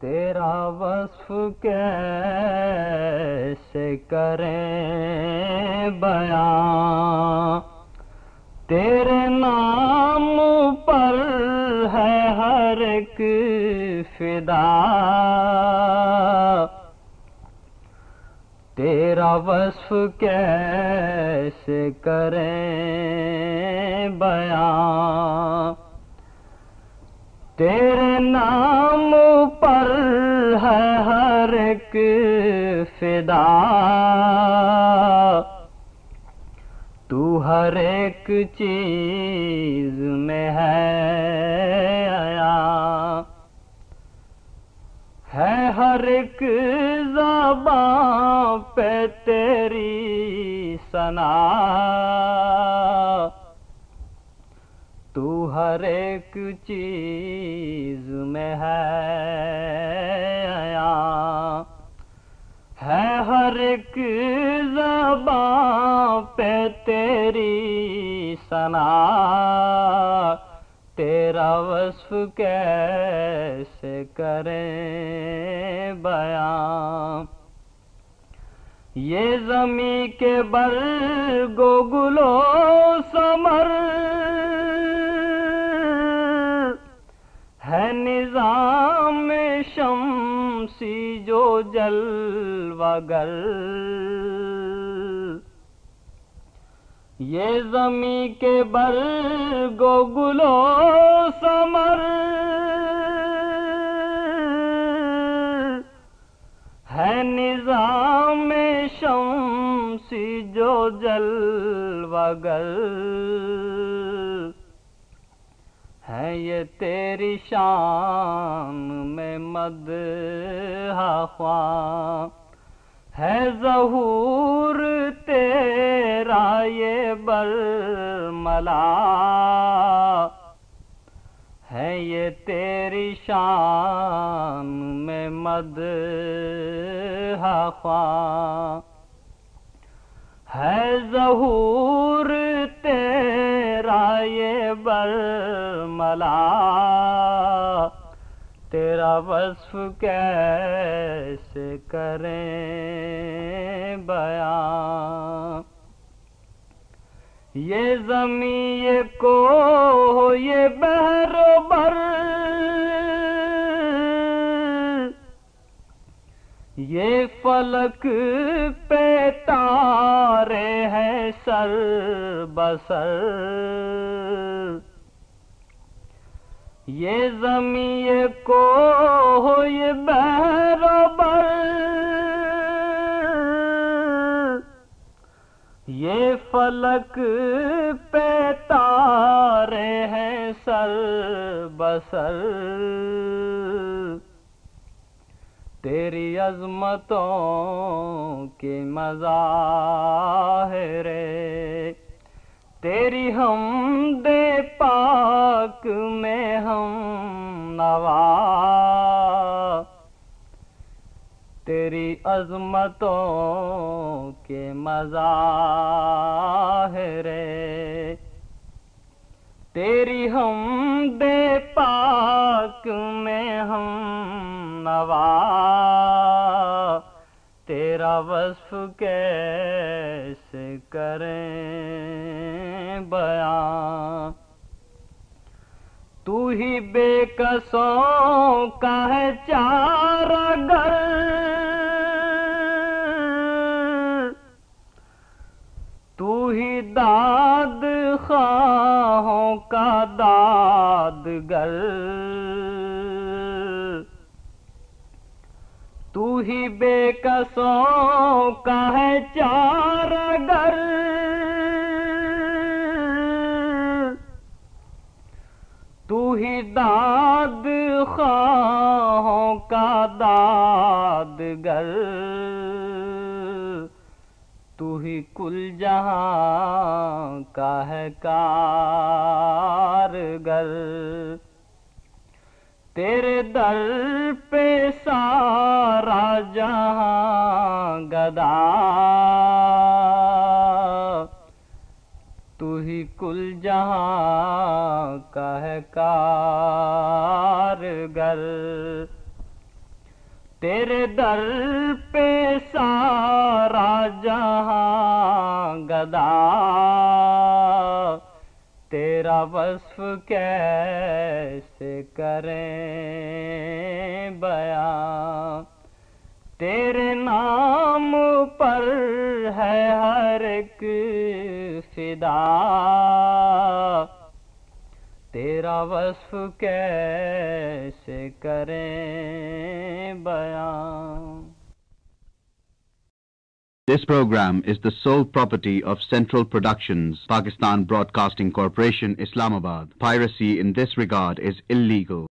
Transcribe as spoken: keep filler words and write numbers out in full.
تیرا وصف کیسے کریں بیان، تیرے نام پر ہے ہر ایک فدا، تیرا وصف کیسے کریں بیان، تیرے نام پر ہے ہر ایک فدا، تو ہر ایک چیز میں ہے آیا، ہے ہر ایک زبان پہ تیری ثنا، تو ہر ایک چیز میں ہے آیا، ہے ہر ایک زبان پہ تیری ثنا، تیرا وصف کیسے کریں بیان، یہ زمیں کے برگ و گل و ثمر ہے نظام شمسی جو جلوہ گر، یہ زمیں کے برگ و گل و ثمر ہے نظام شمسی جو جلوہ گر، ہے یہ تیری شان میں مدح خواں، ہے ظہور تیرا یہ برملا، ہے یہ تیری شان میں مدح خواں، ہے ظہور تیرا یہ برملا، تیرا وصف کیسے کریں بیان، یہ زمین یہ کوہ یہ بحر و بر، یہ فلک پہ تارے ہیں سر بسر، یہ زمین یہ کوہ یہ بحر و بر، یہ فلک پہ تارے ہیں سر بسر، تیری عظمتوں کے مظاہر، تیری حمد پاک میں ہم نوا، تیری عظمتوں کے مظاہر، تیری حمد پاک میں ہم نوا، تیرا وصف کیسے کریں بیان، تو ہی بے کسوں کا ہے چارہ گر، تو ہی داد خواہوں کا دادگر، تو ہی بے کسوں کا ہے چارہ گر، تو ہی داد خواہوں کا دادگر، تو ہی کل جہاں کا ہے کارگر، تیرے در پہ سارا جہاں گدا، تو ہی کل جہاں کا ہے کارگر، تیرے در پہ سارا جہاں گدا، تیرا وصف کیسے کریں بیان، تیرے نام پر ہے ہر ایک فدا، تیرا وصف کیسے کریں بیان۔ This program is the sole property of Central Productions, Pakistan Broadcasting Corporation, Islamabad. Piracy in this regard is illegal.